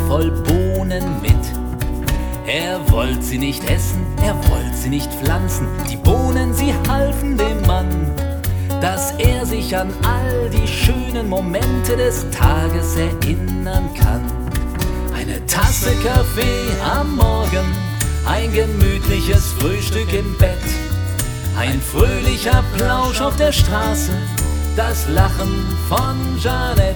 voll Bohnen mit. Er wollte sie nicht essen, er wollte sie nicht pflanzen. Die Bohnen, sie halfen dem Mann, dass er sich an all die schönen Momente des Tages erinnern kann. Eine Tasse Kaffee am Morgen, ein gemütliches Frühstück im Bett, ein fröhlicher Plausch auf der Straße, das Lachen von Jeanette,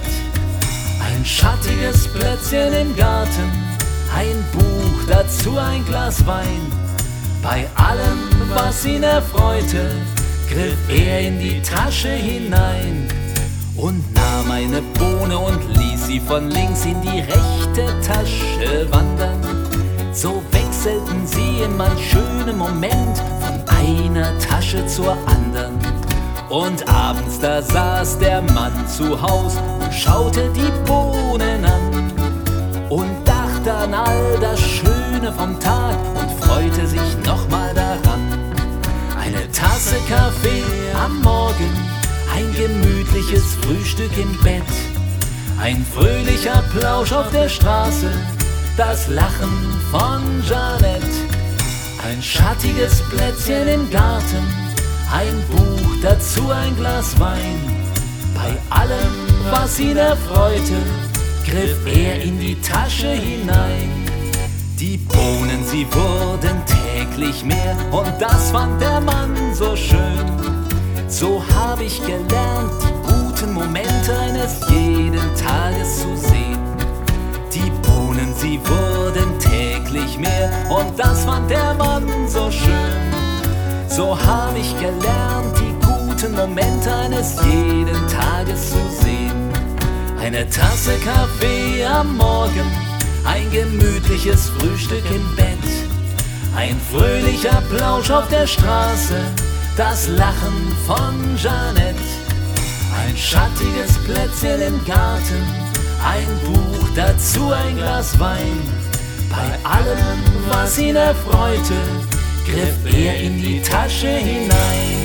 ein schattiges Plätzchen im Garten, ein Buch, dazu ein Glas Wein. Bei allem, was ihn erfreute, griff er in die Tasche hinein und nahm eine Bohne und ließ sie von links in die rechte Tasche wandern. So wechselten sie in manch schönem Moment von einer Tasche zur anderen. Und abends da saß der Mann zu Haus und schaute die Bohnen an und dachte an all das Schöne vom Tag und freute sich nochmal daran. Eine Tasse Kaffee am Morgen, ein gemütliches Frühstück im Bett, ein fröhlicher Plausch auf der Straße, das Lachen von Jeanette, ein schattiges Plätzchen im Garten, ein Buch, dazu ein Glas Wein. Bei allem, was ihn erfreute, griff er in die Tasche hinein. Die Bohnen, sie wurden täglich mehr und das fand der Mann so schön. So hab ich gelernt, die guten Momente eines jeden Tages zu sehen. Die Bohnen, sie wurden täglich mehr und das fand der Mann so schön. So hab ich gelernt, die guten Momente eines jeden Tages zu sehen. Eine Tasse Kaffee am Morgen, ein gemütliches Frühstück im Bett, ein fröhlicher Plausch auf der Straße, das Lachen von Jeanette, ein schattiges Plätzchen im Garten, ein Buch, dazu ein Glas Wein. Bei allem, was ihn erfreute, griff er in die Tasche hinein.